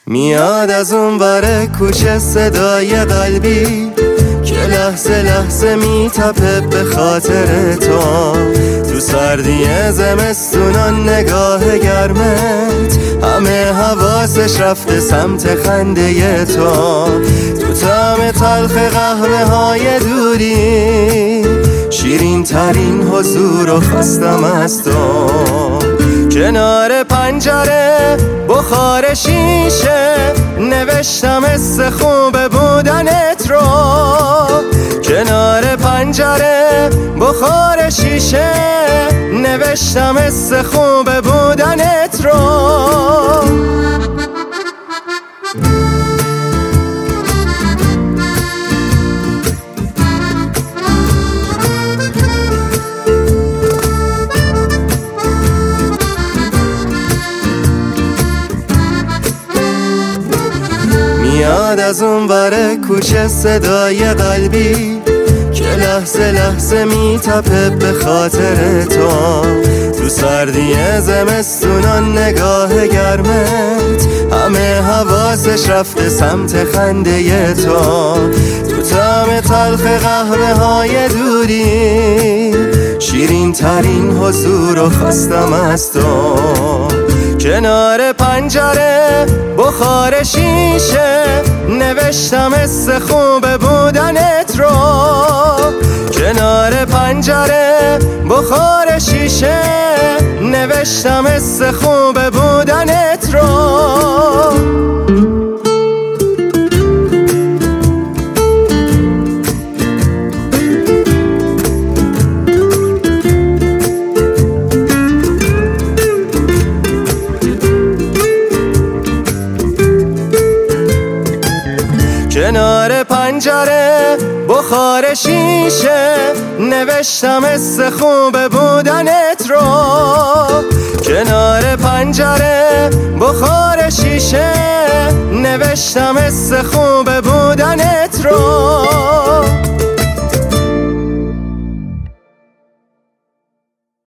میاد از اون ور کوچه صدای قلبی که لحظه لحظه میتپه به خاطر تو سردی زمستونان نگاه گرمت همه حواسش رفته سمت خنده تو طعم تلخ قهوه های دوری شیرین ترین حضور و خواستم از تو کنار پنجره بخار شیشه نوشتم حس خوب بودنت رو کنار پنجره بخار شیشه نوشتم حس خوب بودنت رو میاد از اون ور کوچه صدای قلبی که لحظه لحظه میتپه به خاطر تو سردی زمستونان نگاه گرمت همه حواسش رفته سمت خنده تو طعم تلخ قهوه های دوری شیرین ترین حضور و خواستم از تو کنار پنجره بخار شیشه نوشتم حس خوب بودنت رو کنار پنجره بخار شیشه نوشتم حس خوب بودنت رو کنار پنجره بخار شیشه نوشتم حس خوب بودنت رو کنار پنجره بخار شیشه نوشتم حس خوب بودنت رو